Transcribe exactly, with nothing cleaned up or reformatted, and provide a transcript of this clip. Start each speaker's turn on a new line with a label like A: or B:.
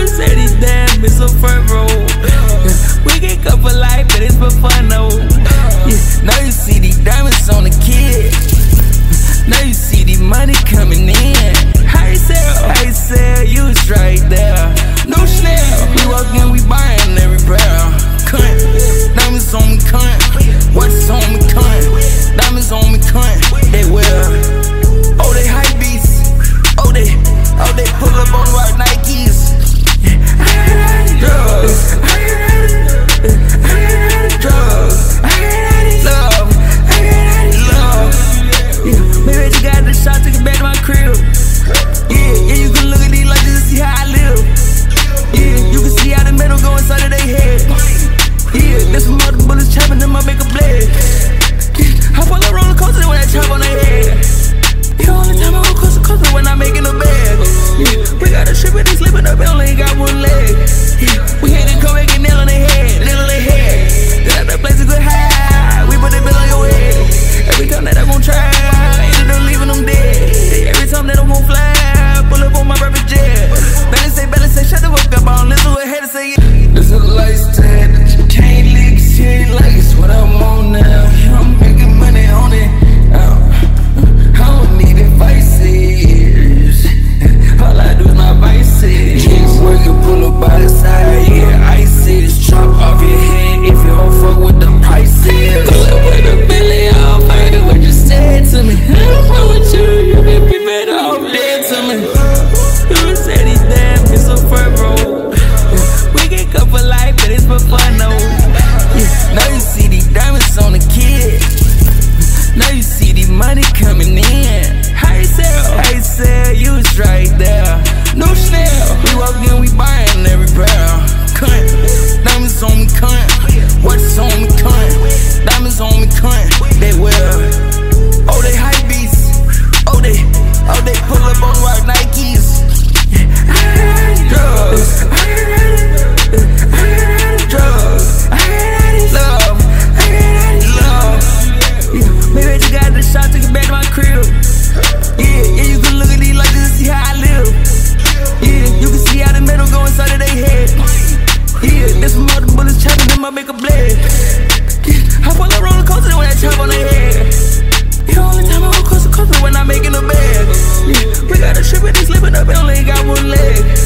A: Mercedes damn, it's a front row. We get up for life, but it's for fun though. Yeah. Now you see these diamonds on the kid. Now you see the money coming in. How you sell? How you sell? You was right there. No Chanel. We walk in, we buying every pair. Cunt. Diamonds on me, cunt. What's on me, cunt? Diamonds on me, cunt. They will. Oh, they hype beats. Oh, they, oh, they pull up on white Nikes. Drugs. Drugs. Love. Love. Yeah. Maybe I just got the shot, take it back to my crib. Yeah, yeah, you can look at these like this and see how I live. Yeah, you can see how the metal go inside of their head. Yeah, there's some other bullets chopping them up, make a blade. Yeah, I pull a roller coaster when I chop on their head. The only time I go coaster coaster when I'm making a bed. Yeah, we got a ship and they slipping up, and only got one leg. Yeah, we had to come back and nail on their head, nail on their head. Then at that place a good high, we put that bill on your head. Every time that I'm gon' try, ended up leaving them dead. Every time that I'm gon' fly, pull up on my private jet. Balance say, balance say, shut the fuck up, I don't listen to a head to say it. This is a lifestyle that you can't lick, she ain't like it's what I'm on now. I'm making money on it. I don't need advices. All I do is my vices. Chicks working, pull up by the side, yeah, ices. Chop off your head if you don't fuck with the prices. Pull up with the belly off, I heard what you said to me. I don't know what you, you can be better off dead to me. You said these damn, it's a front row. We get up for life, but it's for fun though. Yeah. Now you see these diamonds on the kid. Now you see the money coming in. How you sell? How you sell? You was right there. No Chanel. We walk in, we buying every pair. Cunt. Diamonds on me, cunt. What's on me, cunt? Diamonds on me, cunt. They will. Oh, they hype beats. Oh, they, oh, they pull up on white Nikes. Drugs. Drugs. Love. Love. Yeah. Maybe I just got the shot, take it back to my crib. Yeah, yeah, you can look at these like this and see how I live. Yeah, you can see how the metal go inside of their head. Yeah, there's some other bullets chopping them up, make a blade. Yeah, I pull a roller coaster when I chop on their head. The only time I go coaster coaster when I'm making a bed. Yeah, we got a ship and they slipping up, and only got one leg.